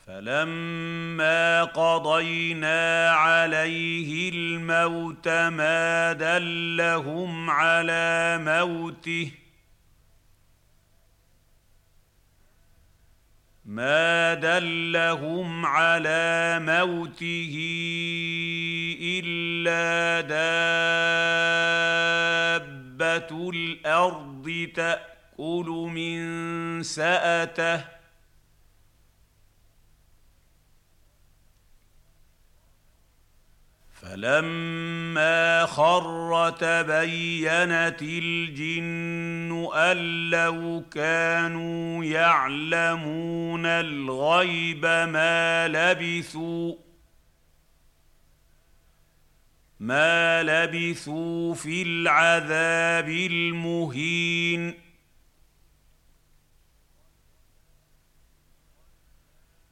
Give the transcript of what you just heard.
فلما قضينا عليه الموت ما دلهم على موته إلا دابة الأرض تأكل من سأته فلما خر تبينت الجن أن لو كانوا يعلمون الغيب ما لبثوا في العذاب المهين